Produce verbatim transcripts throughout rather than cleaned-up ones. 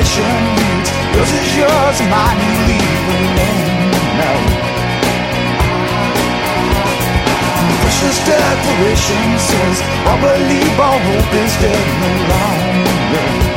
declaration reads, yours is yours, mine you leave alone now. Precious declaration says, all believe, all hope is dead no longer.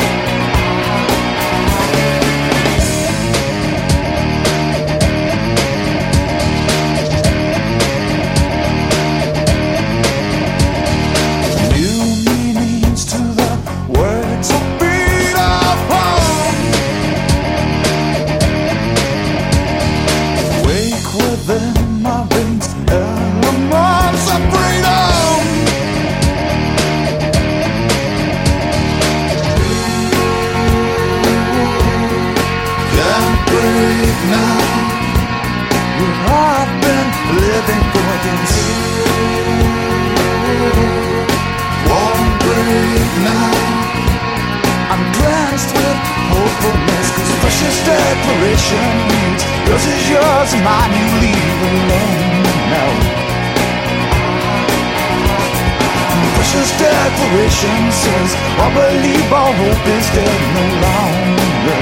Declaration reads, yours is yours, mine you leave alone now. Precious declaration says, all believe, all hope is dead no longer.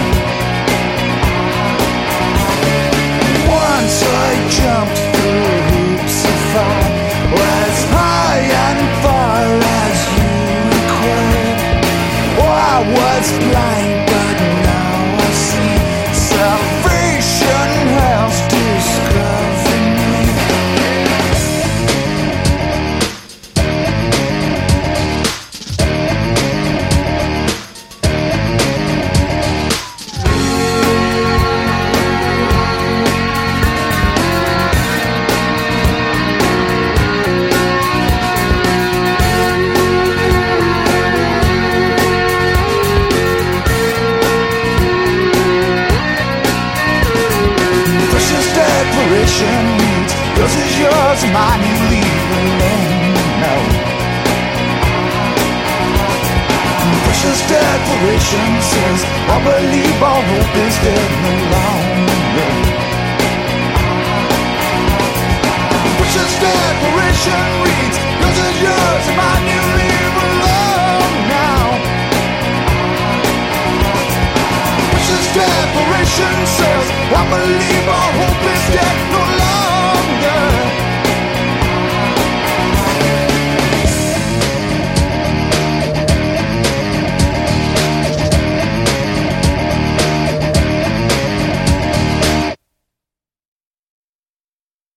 Once I jumped through hoops of fire, as high and far as you required. Oh, I was blind, but now I see. Salvation has discovered me. Reads, yours is yours, mine you leave alone now. Precious declaration says, all believe, all hope is dead no longer. Precious declaration reads, yours is yours, mine you leave alone now. Precious declaration says, I believe, all hope is dead.